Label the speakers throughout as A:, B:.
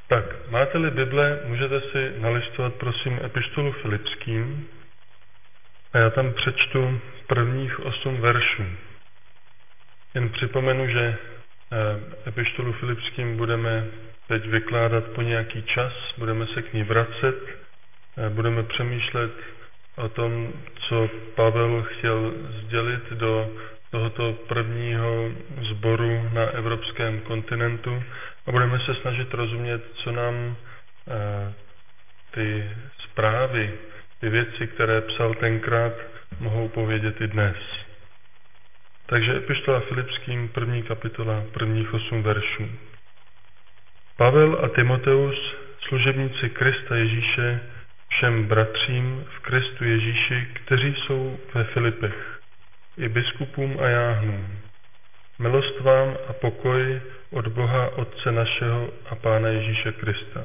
A: Tak, máte-li Bible, můžete si nalistovat, prosím, epištolu Filipským a já tam přečtu prvních 8 veršů. Jen připomenu, že epištolu Filipským budeme teď vykládat po nějaký čas, budeme se k ní vracet, budeme přemýšlet o tom, co Pavel chtěl sdělit do tohoto prvního sboru na evropském kontinentu a budeme se snažit rozumět, co nám ty zprávy, ty věci, které psal tenkrát, mohou povědět i dnes. Takže epištola Filipským, 1. kapitola, prvních 8 veršů. Pavel a Timoteus, služebníci Krista Ježíše, všem bratřím v Kristu Ježíši, kteří jsou ve Filipech, i biskupům a jáhnům. Milost vám a pokoj od Boha Otce našeho a Pána Ježíše Krista.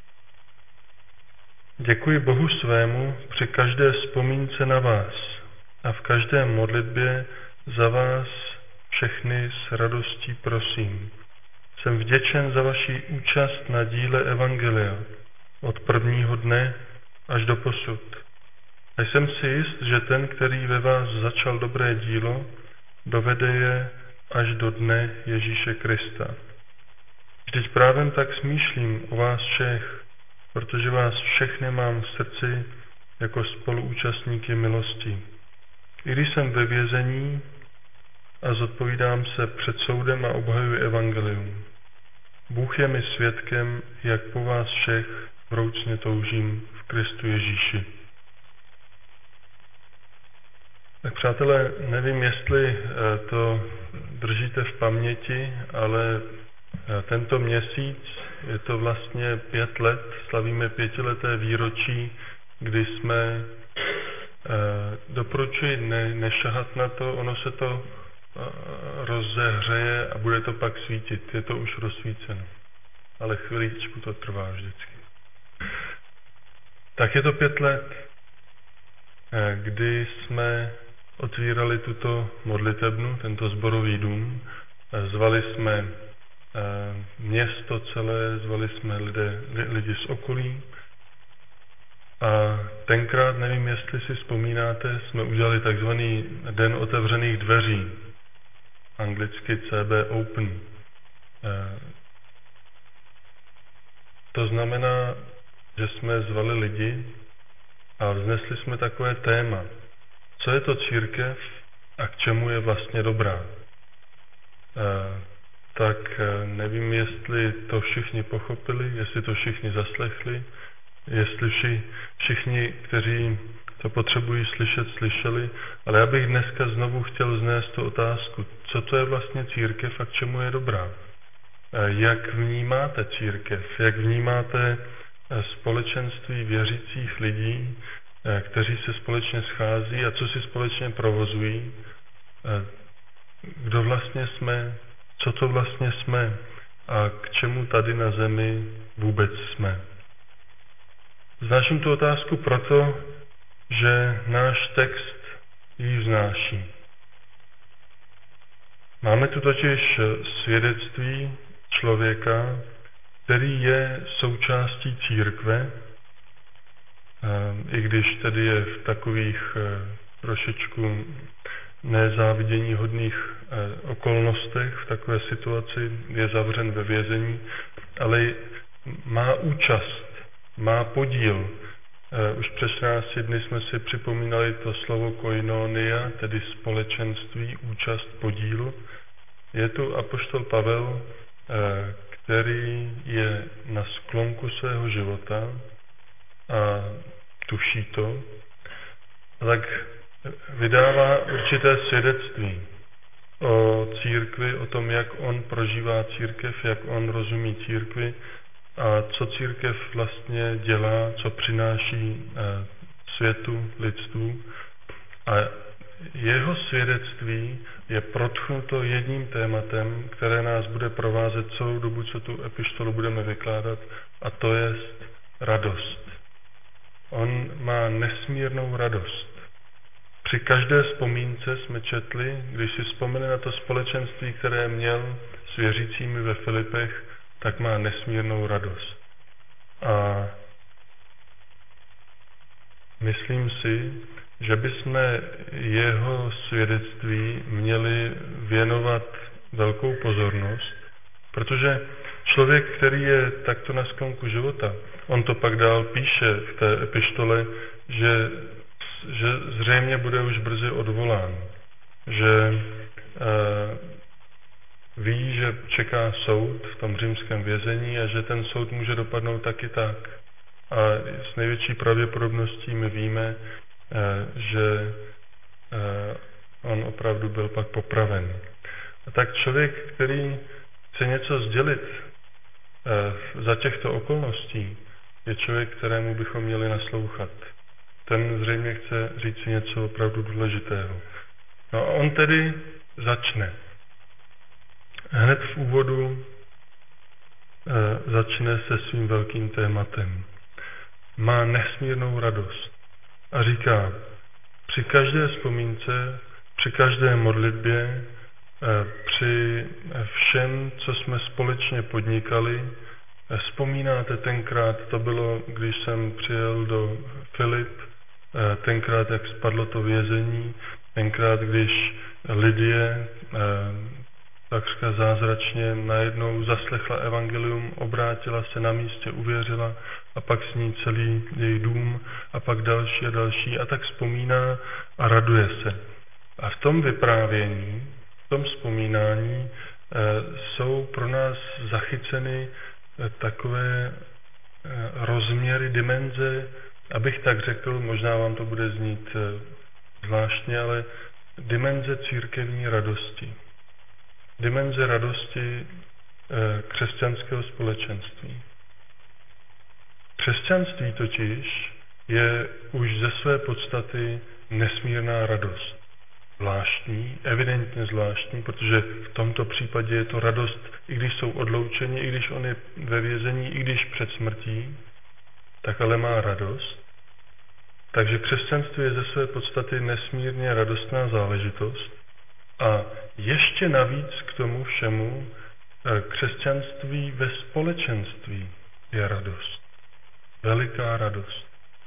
A: Děkuji Bohu svému při každé vzpomínce na vás a v každé modlitbě za vás všechny s radostí prosím. Jsem vděčen za vaši účast na díle Evangelia od prvního dne až do posud. A jsem si jist, že ten, který ve vás začal dobré dílo, dovede je až do dne Ježíše Krista. Vždyť právě tak smýšlím o vás všech, protože vás všechny mám v srdci jako spoluúčastníky milosti. I když jsem ve vězení a zodpovídám se před soudem a obhajuji evangelium. Bůh je mi svědkem, jak po vás všech vroucně toužím v Kristu Ježíši. Tak přátelé, nevím, jestli to držíte v paměti, ale tento měsíc je to vlastně 5 let, slavíme 5leté výročí, kdy jsme, doporučuji nešahat na to, ono se to rozehřeje a bude to pak svítit, je to už rozsvíceno, ale chviličku to trvá vždycky. Tak je to 5 let, kdy jsme otvírali tuto modlitebnu, tento sborový dům, zvali jsme město celé, zvali jsme lidi z okolí a tenkrát, nevím, jestli si vzpomínáte, jsme udělali takzvaný den otevřených dveří, anglicky CB Open. To znamená, že jsme zvali lidi a vznesli jsme takové téma. Co je to církev a k čemu je vlastně dobrá? Tak nevím, jestli to všichni pochopili, jestli to všichni zaslechli, jestli všichni, kteří to potřebují slyšet, slyšeli, ale já bych dneska znovu chtěl vznést tu otázku, co to je vlastně církev a k čemu je dobrá? Jak vnímáte církev? Jak vnímáte společenství věřících lidí, kteří se společně schází a co si společně provozují? Kdo vlastně jsme? Co to vlastně jsme? A k čemu tady na zemi vůbec jsme? Vznáším tu otázku proto, že náš text ji vznáší. Máme tu totiž svědectví člověka, který je součástí církve, i když tedy je v takových trošičku nezáviděníhodných okolnostech, v takové situaci je zavřen ve vězení, ale má účast, má podíl. Už před 14 dny jsme si připomínali to slovo koinonia, tedy společenství, účast, podíl. Je tu apoštol Pavel, který je na sklonku svého života a tuší to, tak vydává určité svědectví o církvi, o tom, jak on prožívá církev, jak on rozumí církvi a co církev vlastně dělá, co přináší světu, lidstvu. A jeho svědectví je protchnuto jedním tématem, které nás bude provázet celou dobu, co tu epištolu budeme vykládat, a to je radost. On má nesmírnou radost. Při každé vzpomínce jsme četli, když si vzpomene na to společenství, které měl s věřícími ve Filipech, tak má nesmírnou radost. A myslím si, že bychom jeho svědectví měli věnovat velkou pozornost, protože člověk, který je takto na sklonku života, on to pak dál píše v té epištole, že zřejmě bude už brzy odvolán, že ví, že čeká soud v tom římském vězení a že ten soud může dopadnout taky tak. A s největší pravděpodobností my víme, že on opravdu byl pak popraven. A tak člověk, který chce něco sdělit za těchto okolností, je člověk, kterému bychom měli naslouchat. Ten zřejmě chce říct si něco opravdu důležitého. No a on tedy začne. Hned v úvodu začne se svým velkým tématem. Má nesmírnou radost a říká, při každé vzpomínce, při každé modlitbě, při všem, co jsme společně podnikali, vzpomínáte tenkrát, to bylo, když jsem přijel do Filip, tenkrát, jak spadlo to vězení, tenkrát, když Lidie takřka zázračně najednou zaslechla evangelium, obrátila se na místě, uvěřila a pak s ní celý její dům a pak další a další a tak vzpomíná a raduje se. A v tom vyprávění, v tom vzpomínání jsou pro nás zachyceny takové rozměry, dimenze, abych tak řekl, možná vám to bude znít zvláštně, ale dimenze církevní radosti. Dimenze radosti křesťanského společenství. Křesťanství totiž je už ze své podstaty nesmírná radost. Zvláštní, evidentně zvláštní, protože v tomto případě je to radost, i když jsou odloučeni, i když on je ve vězení, i když před smrtí, tak ale má radost. Takže křesťanství je ze své podstaty nesmírně radostná záležitost. A ještě navíc k tomu všemu křesťanství ve společenství je radost. Veliká radost.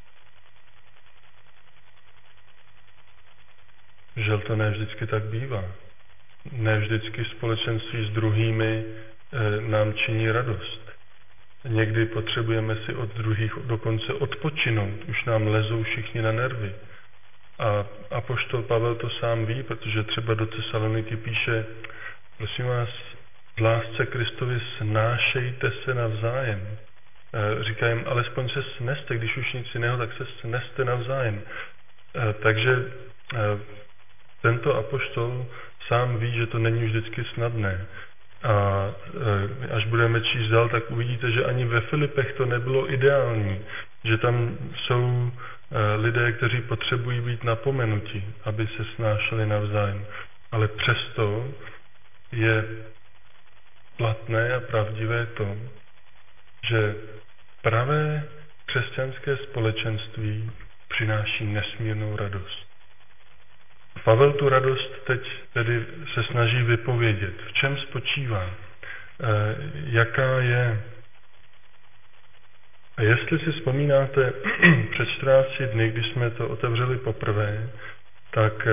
A: Žel to ne vždycky tak bývá. Ne vždycky společenství s druhými nám činí radost. Někdy potřebujeme si od druhých dokonce odpočinout. Už nám lezou všichni na nervy. A apoštol Pavel to sám ví, protože třeba do Tesaloniky píše, prosím vás, v lásce Kristovi snášejte se navzájem. Říká jim, alespoň se sneste, když už nic jiného, tak se sneste navzájem. Takže tento apoštol sám ví, že to není vždycky snadné. A až budeme číst dál, tak uvidíte, že ani ve Filipech to nebylo ideální. Že tam jsou lidé, kteří potřebují být napomenuti, aby se snášeli navzájem. Ale přesto je platné a pravdivé to, že pravé křesťanské společenství přináší nesmírnou radost. Pavel tu radost teď tedy se snaží vypovědět. V čem spočívá? Jaká je? A jestli si vzpomínáte před 14 dny, když jsme to otevřeli poprvé, tak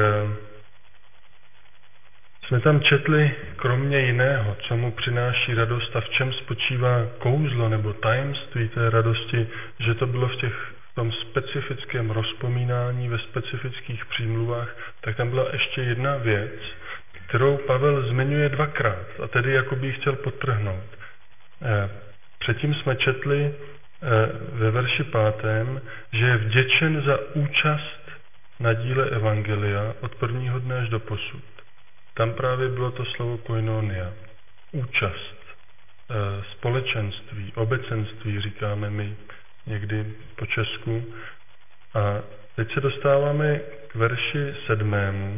A: jsme tam četli kromě jiného, co mu přináší radost a v čem spočívá kouzlo nebo tajemství té radosti, že to bylo v tom specifickém rozpomínání, ve specifických přímluvách, tak tam byla ještě jedna věc, kterou Pavel zmiňuje dvakrát a tedy jakoby ji chtěl podtrhnout. Předtím jsme četli ve verši 5., že je vděčen za účast na díle evangelia od prvního dne až do posud. Tam právě bylo to slovo koinonia, účast, společenství, obecenství, říkáme my někdy po česku. A teď se dostáváme k verši 7.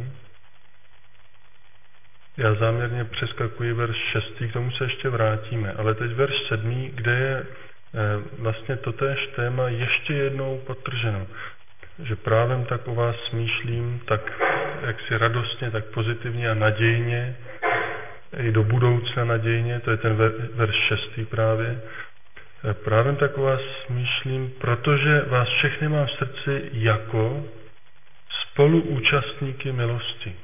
A: Já záměrně přeskakuji verš 6, k tomu se ještě vrátíme, ale teď verš 7, kde je vlastně totéž téma ještě jednou podtrženo. Že právem tak o vás smýšlím, tak jaksi radostně, tak pozitivně a nadějně, i do budoucna nadějně, to je ten verš 6 právě. Právě tak o vás smýšlím, protože vás všechny mám v srdci jako spoluúčastníky milosti.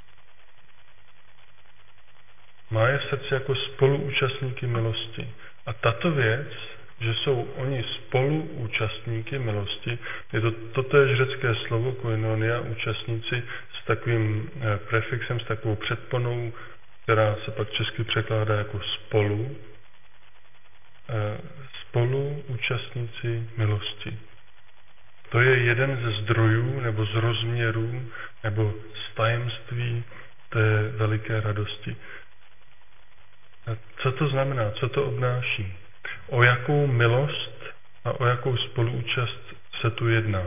A: Má je v srdci jako spoluúčastníky milosti. A tato věc, že jsou oni spoluúčastníky milosti, je to totéž řecké slovo koinonia, účastníci, s takovým prefixem, s takovou předponou, která se pak česky překládá jako spolu. Spoluúčastníci milosti. To je jeden ze zdrojů nebo z rozměrů nebo z tajemství té veliké radosti. A co to znamená? Co to obnáší? O jakou milost a o jakou spoluúčast se tu jedná?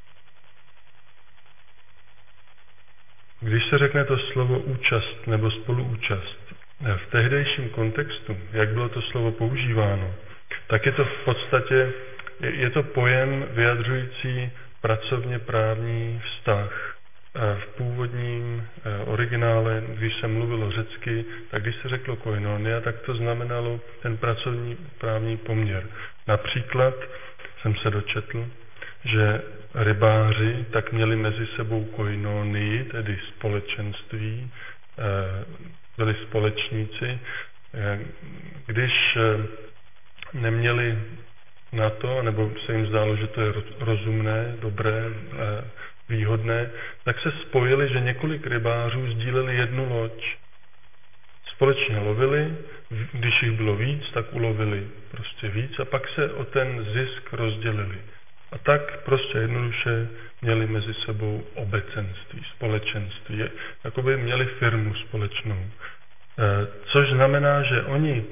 A: Když se řekne to slovo účast nebo spoluúčast v tehdejším kontextu, jak bylo to slovo používáno, tak je to v podstatě je to pojem vyjadřující pracovně právní vztah. V původním originále, když se mluvilo řecky, tak když se řeklo koinonia, tak to znamenalo ten pracovní právní poměr. Například jsem se dočetl, že rybáři tak měli mezi sebou koinonii, tedy společenství, byli společníci, když neměli na to, nebo se jim zdálo, že to je rozumné, dobré, výhodné, tak se spojili, že několik rybářů sdíleli jednu loď. Společně lovili, když jich bylo víc, tak ulovili prostě víc a pak se o ten zisk rozdělili. A tak prostě jednoduše měli mezi sebou obecenství, společenství, jakoby měli firmu společnou. Což znamená, že oni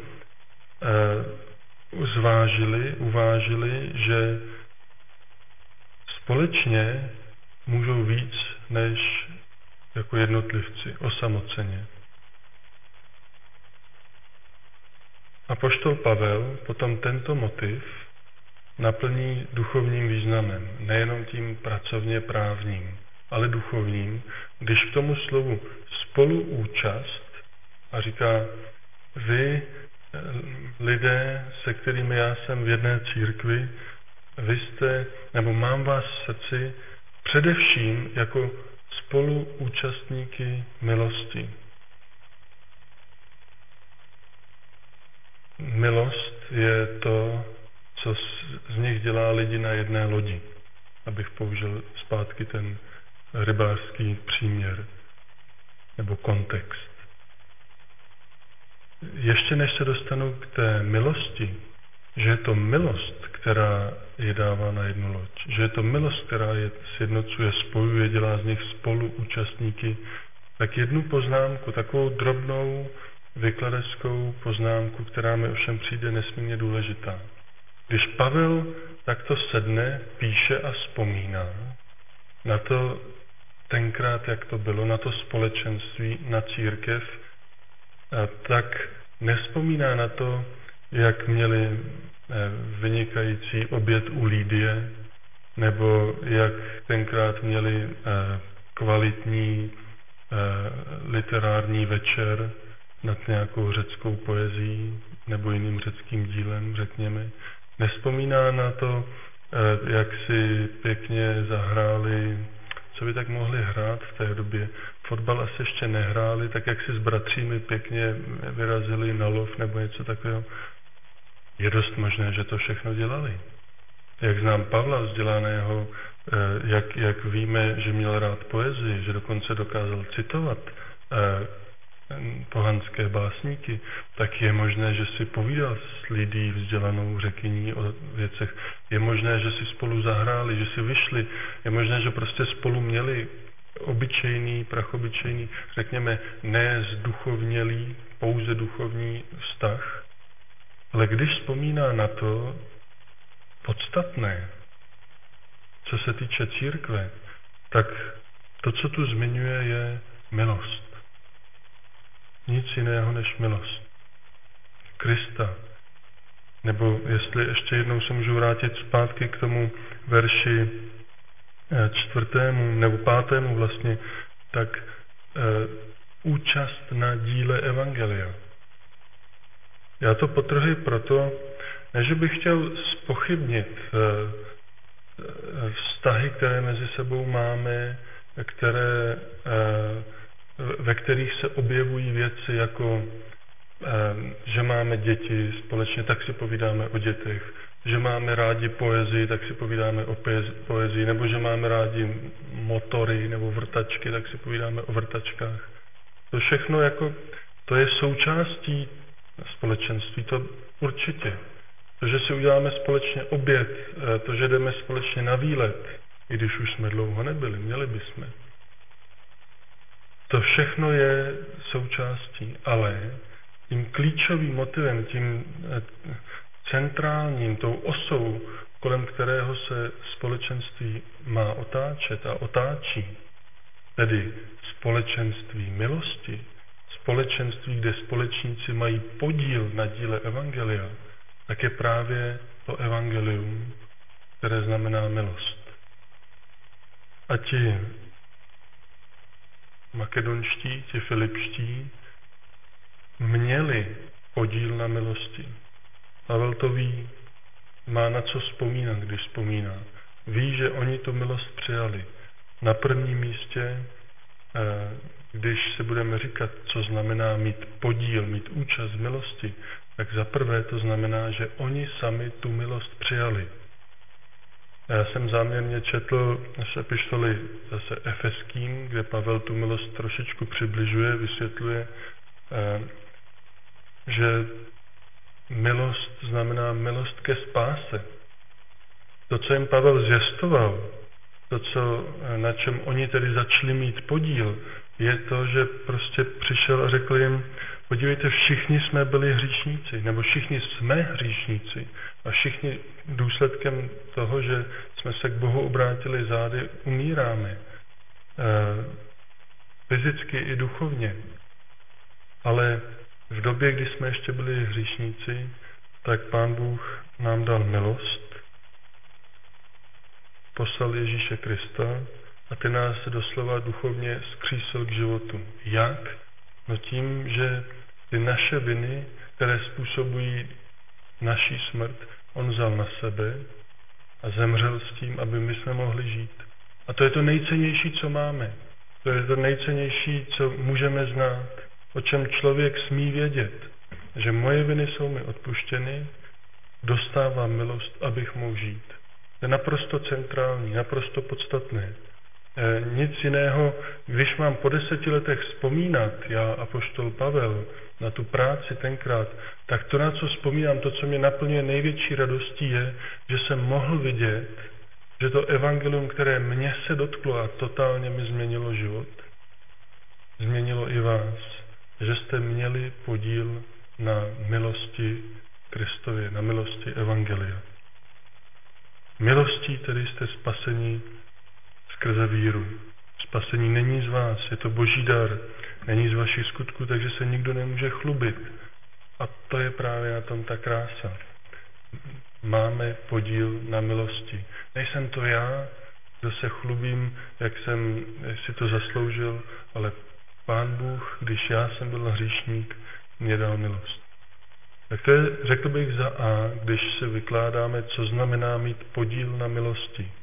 A: uvážili, že společně můžou víc než jako jednotlivci, osamoceně. Apoštol Pavel potom tento motiv naplní duchovním významem, nejenom tím pracovně právním, ale duchovním, když k tomu slovu spoluúčast a říká, vy lidé, se kterými já jsem v jedné církvi, vy jste, nebo mám vás v srdci, především jako spoluúčastníky milosti. Milost je to, co z nich dělá lidi na jedné lodi, abych použil zpátky ten rybářský příměr nebo kontext. Ještě než se dostanu k té milosti, že je to milost, která je dává na jednu loď, že je to milost, která je sjednocuje, spojuje, dělá z nich spoluúčastníky, tak jednu poznámku, takovou drobnou vykladeckou poznámku, která mi ovšem přijde nesmírně důležitá. Když Pavel takto sedne, píše a vzpomíná na to tenkrát, jak to bylo, na to společenství, na církev, tak nevzpomíná na to, jak měli vynikající oběd u Lídie, nebo jak tenkrát měli kvalitní literární večer nad nějakou řeckou poezií nebo jiným řeckým dílem, řekněme. Nevzpomíná na to, jak si pěkně zahráli, co by tak mohli hrát v té době. Fotbal asi ještě nehráli, tak jak si s bratřími pěkně vyrazili na lov nebo něco takového. Je dost možné, že to všechno dělali. Jak znám Pavla vzdělaného, jak víme, že měl rád poezii, že dokonce dokázal citovat pohanské básníky, tak je možné, že si povídal s lidí vzdělanou řekyní o věcech. Je možné, že si spolu zahráli, že si vyšli. Je možné, že prostě spolu měli obyčejný, prachobyčejný, řekněme, ne zduchovnělý, pouze duchovní vztah. Ale když vzpomíná na to podstatné, co se týče církve, tak to, co tu zmiňuje, je milost. Nic jiného než milost. Krista. Nebo jestli ještě jednou se můžu vrátit zpátky k tomu verši 4. nebo 5. vlastně, tak účast na díle evangelia. Já to podtrhuji proto, Ne, že bych chtěl zpochybnit vztahy, které mezi sebou máme, ve kterých se objevují věci jako, že máme děti společně, tak si povídáme o dětech, že máme rádi poezii, tak si povídáme o poezii, nebo že máme rádi motory nebo vrtačky, tak si povídáme o vrtačkách. To všechno to je součástí společenství, to určitě. To, že si uděláme společně oběd, to, že jdeme společně na výlet, i když už jsme dlouho nebyli, měli bychom. To všechno je součástí, ale tím klíčovým motivem, tím centrálním, tou osou, kolem kterého se společenství má otáčet a otáčí, tedy společenství milosti, společenství, kde společníci mají podíl na díle evangelia, tak je právě to evangelium, které znamená milost. A ti makedonští, ti filipští měli podíl na milosti. Pavel to ví, má na co vzpomínat, když vzpomíná. Ví, že oni tu milost přijali. Na prvním místě, když se budeme říkat, co znamená mít podíl, mít účast v milosti, tak za prvé to znamená, že oni sami tu milost přijali. Já jsem záměrně četl z epištoly zase Efeským, kde Pavel tu milost trošičku přibližuje, vysvětluje, že milost znamená milost ke spáse. To, co jim Pavel zvěstoval, na čem oni tedy začali mít podíl, je to, že prostě přišel a řekl jim, podívejte, všichni jsme byli hříšníci, nebo všichni jsme hříšníci a všichni důsledkem toho, že jsme se k Bohu obrátili zády, umíráme. Fyzicky i duchovně. Ale v době, kdy jsme ještě byli hříšníci, tak Pán Bůh nám dal milost, poslal Ježíše Krista a ty nás doslova duchovně zkřísil k životu. Jak? No tím, že ty naše viny, které způsobují naší smrt, on vzal na sebe a zemřel s tím, aby my jsme mohli žít. A to je to nejcennější, co máme. To je to nejcennější, co můžeme znát, o čem člověk smí vědět, že moje viny jsou mi odpuštěny, dostávám milost, abych mohl žít. To je naprosto centrální, naprosto podstatné. Nic jiného, když mám po 10 letech vzpomínat, já apoštol Pavel, na tu práci tenkrát, tak to, na co vzpomínám, to, co mě naplňuje největší radostí, je, že jsem mohl vidět, že to evangelium, které mě se dotklo a totálně mi změnilo život, změnilo i vás, že jste měli podíl na milosti Kristově, na milosti evangelia. Milostí tedy jste spaseni skrze víru. Spasení není z vás, je to boží dar, není z vašich skutků, takže se nikdo nemůže chlubit. A to je právě na tom ta krása. Máme podíl na milosti. Nejsem to já, kdo se chlubím, jak jsem si to zasloužil, ale Pán Bůh, když já jsem byl hříšník, mě dal milost. Tak to je, řekl bych za A, když si vykládáme, co znamená mít podíl na milosti.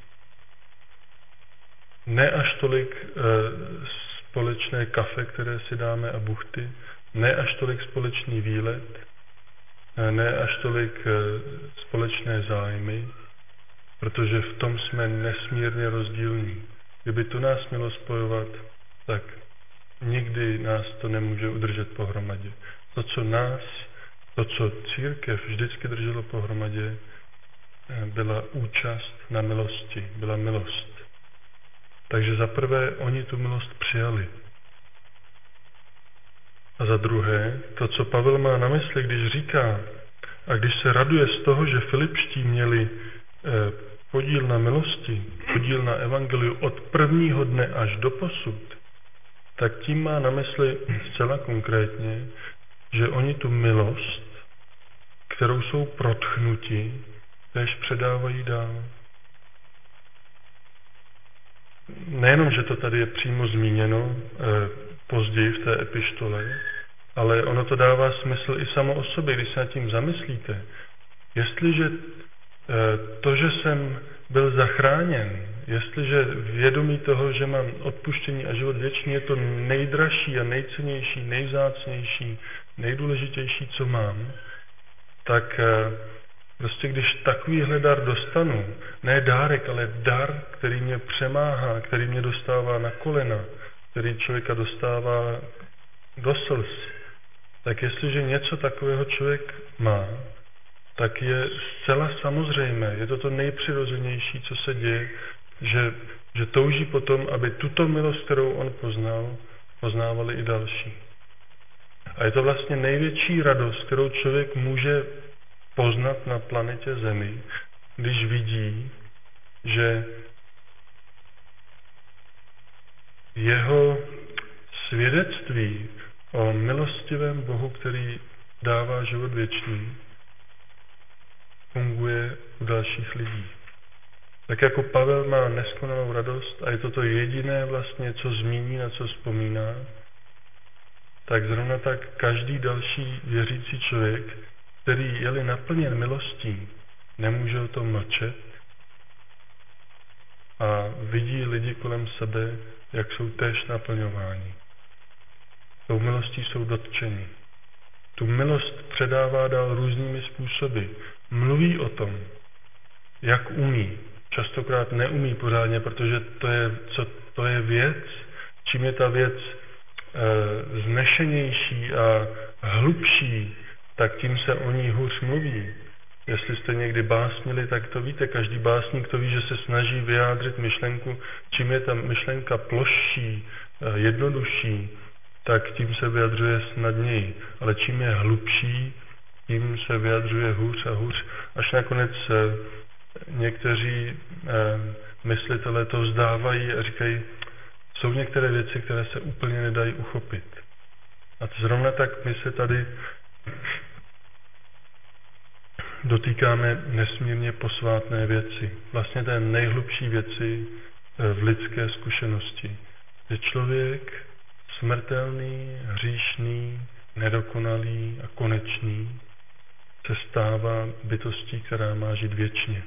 A: Ne až tolik společné kafe, které si dáme a buchty, ne až tolik společný výlet, ne až tolik společné zájmy, protože v tom jsme nesmírně rozdílní. Kdyby to nás mělo spojovat, tak nikdy nás to nemůže udržet pohromadě. To, co církev vždycky drželo pohromadě, byla účast na milosti, byla milost. Takže za prvé oni tu milost přijali. A za druhé, to, co Pavel má na mysli, když říká, a když se raduje z toho, že Filipští měli podíl na milosti, podíl na evangeliu od prvního dne až do posud, tak tím má na mysli zcela konkrétně, že oni tu milost, kterou jsou protchnuti, též předávají dál. Nejenom, že to tady je přímo zmíněno později v té epištole, ale ono to dává smysl i samo o sobě, když se nad tím zamyslíte. Jestliže to, že jsem byl zachráněn, jestliže vědomí toho, že mám odpuštění a život věčný, je to nejdražší a nejcennější, nejvzácnější, nejdůležitější, co mám, tak prostě když takovýhle dar dostanu, ne dárek, ale dar, který mě přemáhá, který mě dostává na kolena, který člověka dostává do slz, tak jestliže něco takového člověk má, tak je zcela samozřejmé, je to nejpřirozenější, co se děje, že touží potom, aby tuto milost, kterou on poznal, poznávali i další. A je to vlastně největší radost, kterou člověk může poznat na planetě Zemi, když vidí, že jeho svědectví o milostivém Bohu, který dává život věčný, funguje u dalších lidí. Tak jako Pavel má neskonalou radost a je to jediné vlastně, co zmíní, na co vzpomíná, tak zrovna tak každý další věřící člověk, který je-li naplněn milostí, nemůže o tom mlčet a vidí lidi kolem sebe, jak jsou též naplňováni. Tou milostí jsou dotčeni. Tu milost předává dál různými způsoby. Mluví o tom, jak umí. Častokrát neumí pořádně, protože to je věc, čím je ta věc znešenější a hlubší, tak tím se o ní hůř mluví. Jestli jste někdy básnili, tak to víte. Každý básník to ví, že se snaží vyjádřit myšlenku. Čím je ta myšlenka plošší, jednodušší, tak tím se vyjadřuje snadněji. Ale čím je hlubší, tím se vyjadřuje hůř a hůř. Až nakonec někteří myslitelé to vzdávají a říkají, jsou některé věci, které se úplně nedají uchopit. A zrovna tak my se tady dotýkáme nesmírně posvátné věci. Vlastně té nejhlubší věci v lidské zkušenosti. Je člověk smrtelný, hříšný, nedokonalý a konečný se stává bytostí, která má žít věčně.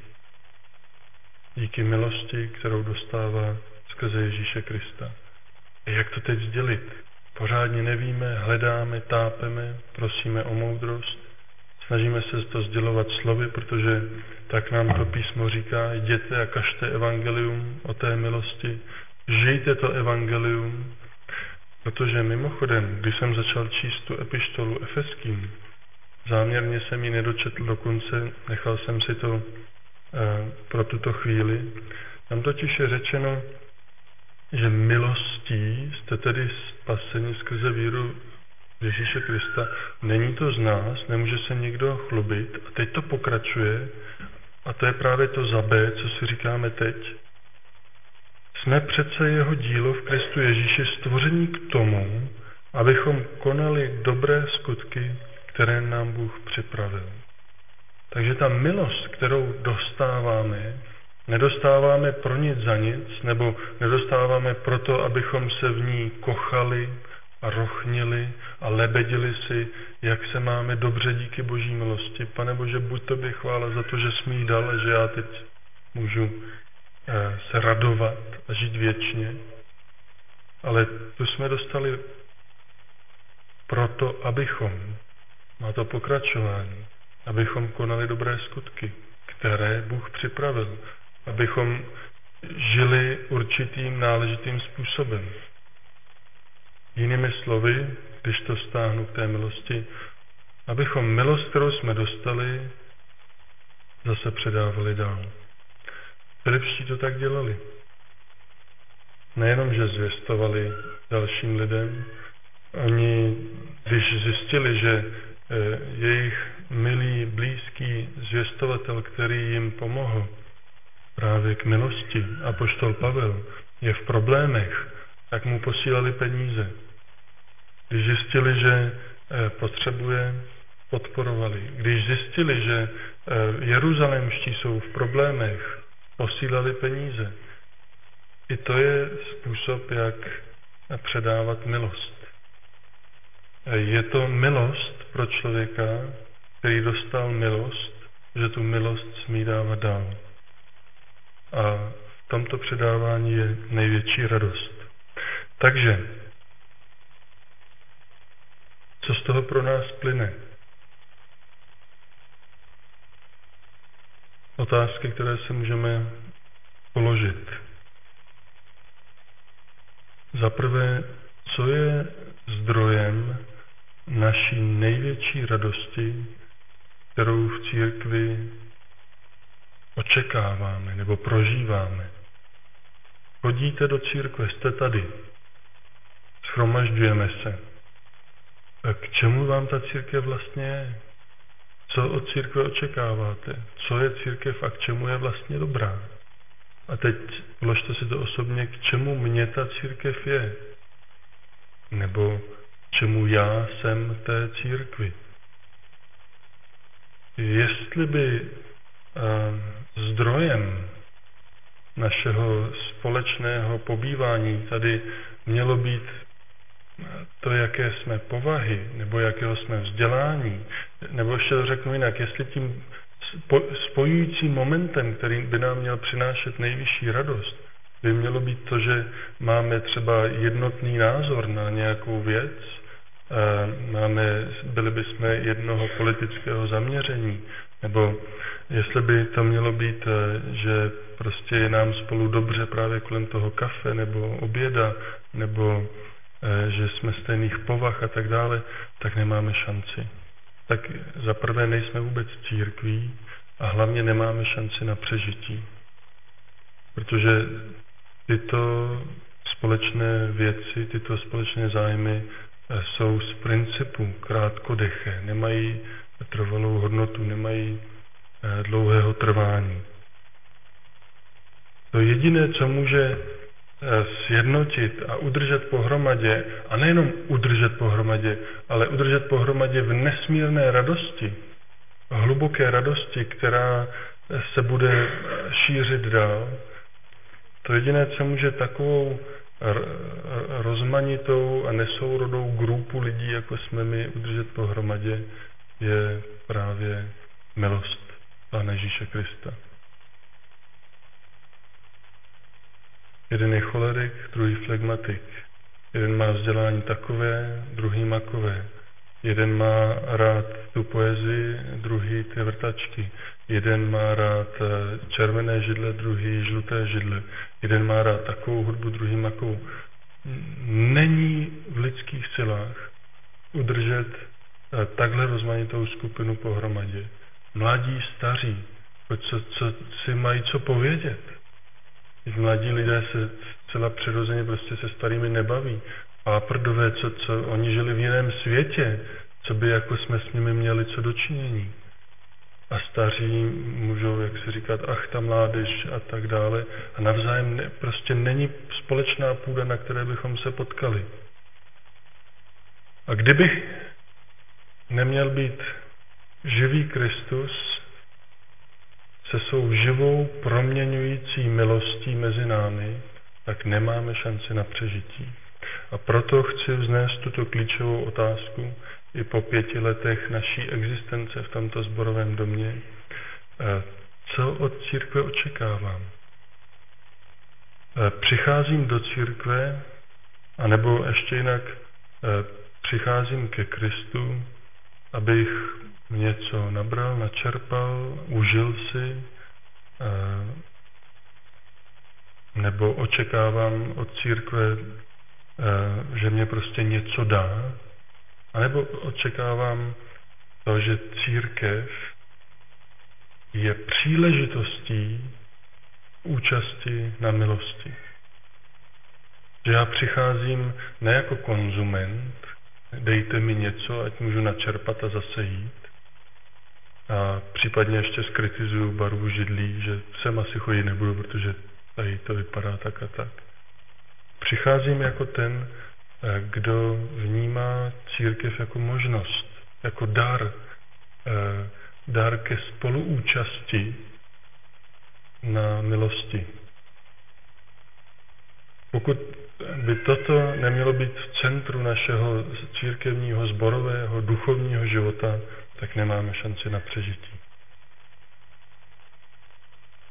A: Díky milosti, kterou dostává skrze Ježíše Krista. A jak to teď sdělit? Pořádně nevíme, hledáme, tápeme, prosíme o moudrost, snažíme se to sdělovat slovy, protože tak nám to písmo říká, jděte a kažte evangelium o té milosti, žijte to evangelium, protože mimochodem, když jsem začal číst tu epištolu Efeským, záměrně jsem ji nedočetl do konce, nechal jsem si to pro tuto chvíli. Tam totiž je řečeno, že milostí jste tedy spaseni skrze víru Ježíše Krista. Není to z nás, nemůže se nikdo chlubit. A teď to pokračuje, a to je právě to za B, co si říkáme teď. Jsme přece jeho dílo v Kristu Ježíši stvoření k tomu, abychom konali dobré skutky, které nám Bůh připravil. Takže ta milost, kterou dostáváme, nedostáváme pro nic za nic, nebo nedostáváme proto, abychom se v ní kochali a rochnili a lebedili si, jak se máme dobře díky Boží milosti. Pane Bože, buď tobě chvála za to, že jsi mi ji dal a že já teď můžu se radovat a žít věčně. Ale tu jsme dostali proto, abychom, má to pokračování, abychom konali dobré skutky, které Bůh připravil, abychom žili určitým náležitým způsobem. Jinými slovy, když to stáhnu k té milosti, abychom milost, kterou jsme dostali, zase předávali dál. Filipští to tak dělali. Nejenom, že zvěstovali dalším lidem, oni, když zjistili, že jejich milý, blízký zvěstovatel, který jim pomohl právě k milosti, apoštol Pavel, je v problémech, tak mu posílali peníze. Když zjistili, že potřebuje, podporovali. Když zjistili, že jeruzalémští jsou v problémech, posílali peníze. I to je způsob, jak předávat milost. Je to milost pro člověka, který dostal milost, že tu milost smí dávat dál. A v tomto předávání je největší radost. Takže, co z toho pro nás plyne? Otázky, které si můžeme položit. Za prvé, co je zdrojem naší největší radosti, kterou v církvi očekáváme nebo prožíváme? Chodíte do církve, jste tady, shromažďujeme se. K čemu vám ta církev vlastně je? Co od církve očekáváte? Co je církev a k čemu je vlastně dobrá? A teď vložte si to osobně, k čemu mě ta církev je? Nebo čemu já jsem té církvi? Jestli by zdrojem našeho společného pobývání tady mělo být to, jaké jsme povahy, nebo jakého jsme vzdělání, nebo ještě to řeknu jinak, jestli tím spojujícím momentem, který by nám měl přinášet nejvyšší radost, by mělo být to, že máme třeba jednotný názor na nějakou věc, byli bychom jednoho politického zaměření, nebo jestli by to mělo být, že prostě je nám spolu dobře právě kolem toho kafe nebo oběda, nebo že jsme stejných povah a tak dále, tak nemáme šanci. Tak za prvé nejsme vůbec církví a hlavně nemáme šanci na přežití. Protože tyto společné věci, tyto společné zájmy jsou z principu krátkodeché, nemají trvalou hodnotu, nemají dlouhého trvání. To jediné, co může sjednotit a udržet pohromadě, a nejenom udržet pohromadě, ale udržet pohromadě v nesmírné radosti, hluboké radosti, která se bude šířit dál. To jediné, co může takovou rozmanitou a nesourodou grupu lidí, jako jsme my, udržet pohromadě, je právě milost Pána Ježíše Krista. Jeden je cholerik, druhý flegmatik. Jeden má vzdělání takové, druhý makové. Jeden má rád tu poezii, druhý ty vrtačky. Jeden má rád červené židle, druhý žluté židle. Jeden má rád takovou hudbu, druhý makovou. Není v lidských silách udržet takhle rozmanitou skupinu pohromadě. Mladí, staří, co si mají co povědět. Mladí lidé se zcela přirozeně prostě se starými nebaví. Páprdové, co oni žili v jiném světě, co by jako jsme s nimi měli co dočinění. A staří můžou, jak se říkat, ach, ta mládež a tak dále. A navzájem prostě není společná půda, na které bychom se potkali. A kdyby neměl být živý Kristus se svou živou proměňující milostí mezi námi, tak nemáme šanci na přežití. A proto chci vznést tuto klíčovou otázku i po 5 letech naší existence v tomto sborovém domě. Co od církve očekávám? Přicházím do církve, anebo ještě jinak přicházím ke Kristu, abych něco nabral, načerpal, užil si, nebo očekávám od církve, že mě prostě něco dá, anebo očekávám to, že církev je příležitostí účasti na milosti. Že já přicházím ne jako konzument, dejte mi něco, ať můžu načerpat a zase jít. A případně ještě skritizuju barvu židlí, že sem asi chodit nebudu, protože tady to vypadá tak a tak. Přicházím jako ten, kdo vnímá církev jako možnost, jako dar ke spoluúčasti na milosti. Pokud by toto nemělo být v centru našeho církevního, sborového, duchovního života, tak nemáme šanci na přežití.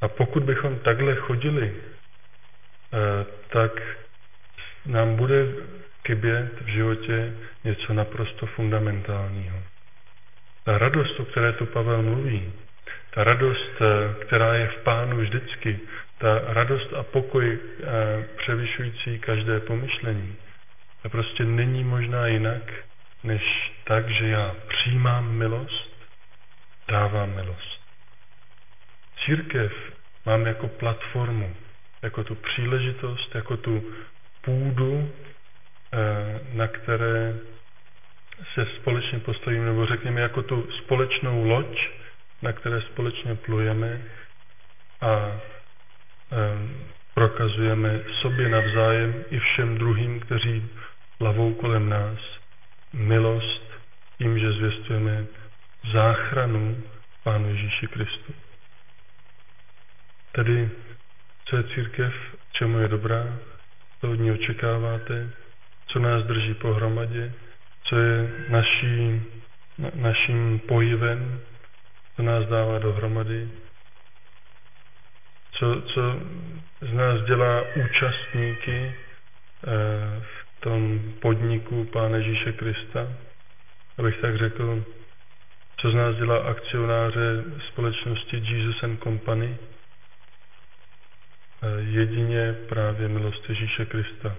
A: A pokud bychom takhle chodili, tak nám bude chybět v životě něco naprosto fundamentálního. Ta radost, o které tu Pavel mluví, ta radost, která je v Pánu vždycky, ta radost a pokoj převyšující každé pomyšlení, to prostě není možná jinak, než tak, že já přijímám milost, dávám milost. Církev mám jako platformu, jako tu příležitost, jako tu půdu, na které se společně postavíme, nebo řekněme jako tu společnou loď, na které společně plujeme a prokazujeme sobě navzájem i všem druhým, kteří plavou kolem nás, milost tím, že zvěstujeme záchranu Pánu Ježíši Kristu. Tedy, co je církev, čemu je dobrá, co od ní očekáváte, co nás drží pohromadě, co je naším pohybem, co nás dává dohromady, co z nás dělá účastníky v tom podniku Pána Ježíše Krista, abych tak řekl, co z nás dělá akcionáře společnosti Jesus and Company, jedině právě milost Ježíše Krista.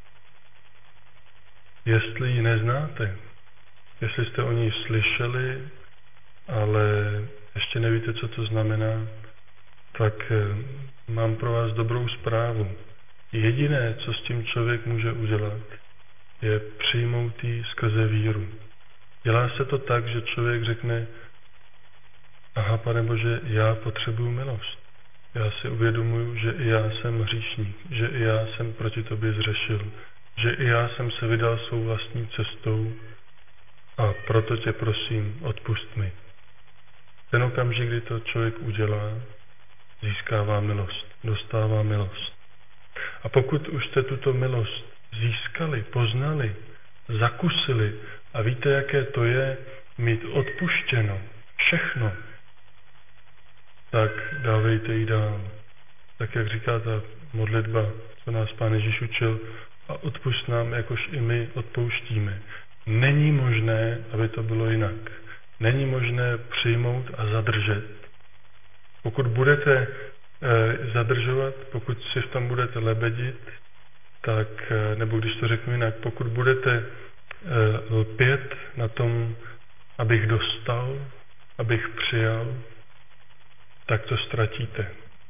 A: Jestli ji neznáte, jestli jste o ní slyšeli, ale ještě nevíte, co to znamená, tak mám pro vás dobrou zprávu. Jediné, co s tím člověk může udělat, je přijmout ji skrze víru. Dělá se to tak, že člověk řekne, aha, Pane Bože, já potřebuju milost. Já si uvědomuji, že i já jsem hříšník, že i já jsem proti tobě zřešil, že i já jsem se vydal svou vlastní cestou a proto tě prosím, odpusť mi. Ten okamžik, kdy to člověk udělá, získává milost, dostává milost. A pokud už jste tuto milost získali, poznali, zakusili a víte, jaké to je mít odpuštěno všechno, tak dávejte ji dál. Tak, jak říká ta modlitba, co nás Pán Ježíš učil, a odpusť nám, jakož i my odpouštíme. Není možné, aby to bylo jinak. Není možné přijmout a zadržet. Pokud budete zadržovat, pokud si v tom budete lebedit, tak, nebo když to řeknu jinak, pokud budete lpět na tom, abych dostal, abych přijal, tak to ztratíte.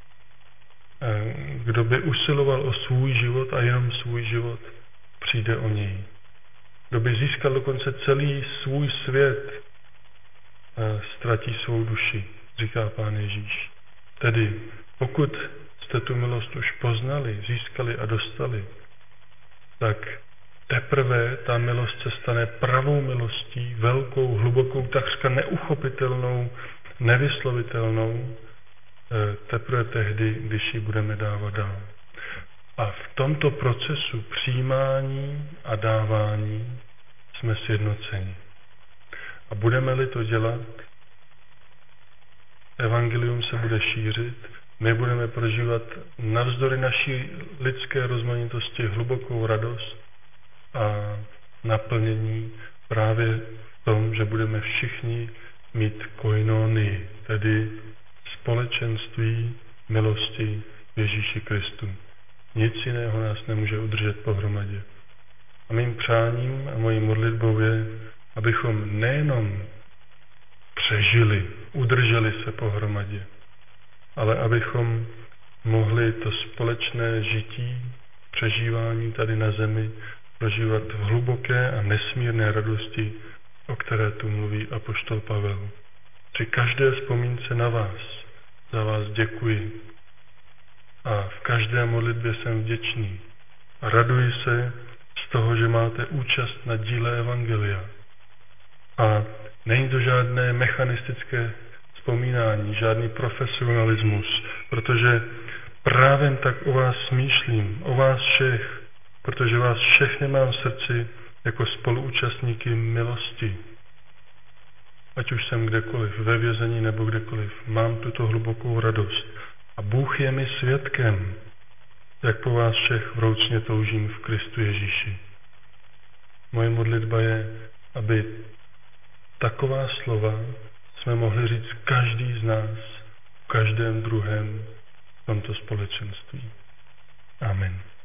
A: Kdo by usiloval o svůj život a jenom svůj život, přijde o něj. Kdo by získal dokonce celý svůj svět, ztratí svou duši, říká Pán Ježíš. Tedy, pokud jste tu milost už poznali, získali a dostali, tak teprve ta milost se stane pravou milostí, velkou, hlubokou, takřka neuchopitelnou, nevyslovitelnou, teprve tehdy, když ji budeme dávat dál. A v tomto procesu přijímání a dávání jsme sjednoceni. A budeme-li to dělat, evangelium se bude šířit, my budeme prožívat navzdory naší lidské rozmanitosti hlubokou radost a naplnění právě v tom, že budeme všichni mít koinonii, tedy společenství milosti v Ježíši Kristu. Nic jiného nás nemůže udržet pohromadě. A mým přáním a mojí modlitbou je, abychom nejenom přežili, udrželi se pohromadě, ale abychom mohli to společné žití, přežívání tady na zemi prožívat v hluboké a nesmírné radosti, o které tu mluví apoštol Pavel. Při každé vzpomínce na vás, za vás děkuji a v každé modlitbě jsem vděčný a raduji se z toho, že máte účast na díle evangelia. A není to žádné mechanistické vzpomínání, žádný profesionalismus, protože právě tak o vás smýšlím, o vás všech, protože vás všechny mám v srdci jako spoluúčastníky milosti. Ať už jsem kdekoliv, ve vězení nebo kdekoliv, mám tuto hlubokou radost A Bůh je mi svědkem, jak po vás všech vroucně toužím v Kristu Ježíši. Moje modlitba je, aby taková slova jsme mohli říct každý z nás, v každém druhém v tomto společenství. Amen.